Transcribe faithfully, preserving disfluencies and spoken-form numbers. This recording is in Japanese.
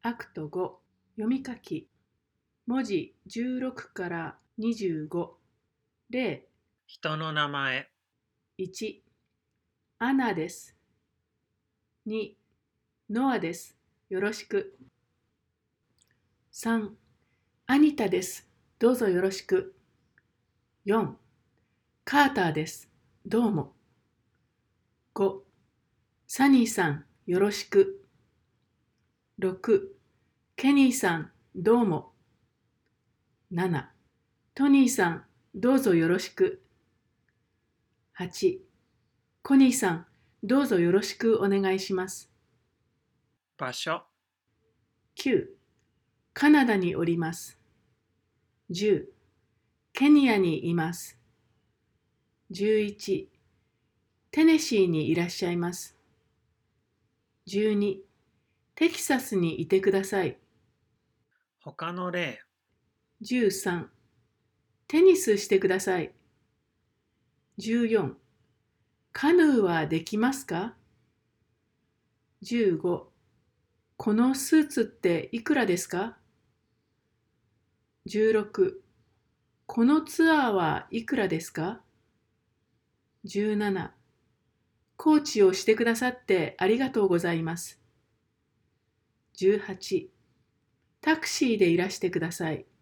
アクトご、読み書き。文字じゅうろくからにじゅうご。例人の名前。 いち、アナです。に、ノアです。よろしく。さん、アニタです。どうぞよろしく。よん、カーターです。どうも。ご、サニーさん、よろしく。ろく、ケニーさん、どうも。なな、トニーさん、どうぞよろしく。はち、コニーさん、どうぞよろしくお願いします。 場所。 きゅう、カナダにおります。じゅう、ケニアにいます。じゅういち、テネシーにいらっしゃいます。じゅうに、テキサスにいてください。 他の例。 じゅうさん、テニスしてください。じゅうよん、カヌーはできますか？じゅうご、このスーツっていくらですか？じゅうろく、このツアーはいくらですか？じゅうなな、コーチをしてくださってありがとうございます。じゅうはち、タクシーでいらしてください。